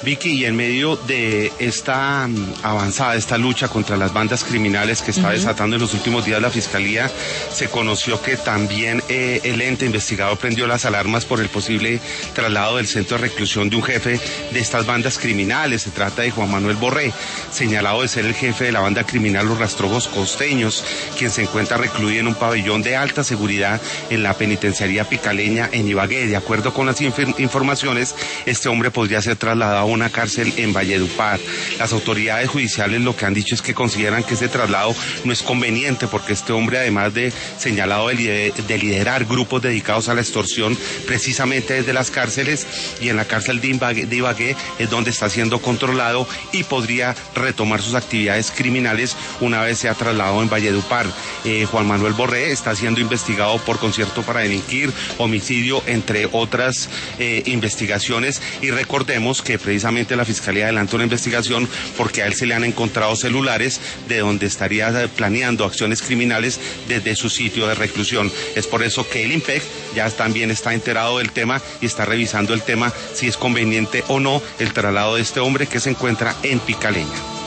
Vicky, y en medio de esta avanzada, esta lucha contra las bandas criminales que está desatando en los últimos días la Fiscalía, se conoció que también el ente investigador prendió las alarmas por el posible traslado del centro de reclusión de un jefe de estas bandas criminales. Se trata de Juan Manuel Borré, señalado de ser el jefe de la banda criminal Los Rastrojos Costeños, quien se encuentra recluido en un pabellón de alta seguridad en la penitenciaría picaleña en Ibagué. De acuerdo con las informaciones, este hombre podría ser trasladado a una cárcel en Valledupar. Las autoridades judiciales lo que han dicho es que consideran que ese traslado no es conveniente porque este hombre, además de señalado de liderar grupos dedicados a la extorsión precisamente desde las cárceles, y en la cárcel de Ibagué es donde está siendo controlado y podría retomar sus actividades criminales una vez sea trasladado en Valledupar. Juan Manuel Borré está siendo investigado por concierto para delinquir, homicidio, entre otras investigaciones, y recordemos que precisamente la Fiscalía adelantó una investigación porque a él se le han encontrado celulares de donde estaría planeando acciones criminales desde su sitio de reclusión. Es por eso que el IMPEC ya también está enterado del tema y está revisando el tema si es conveniente o no el traslado de este hombre que se encuentra en Picaleña.